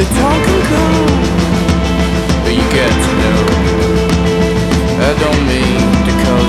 don't conclude, but you get to know. I don't mean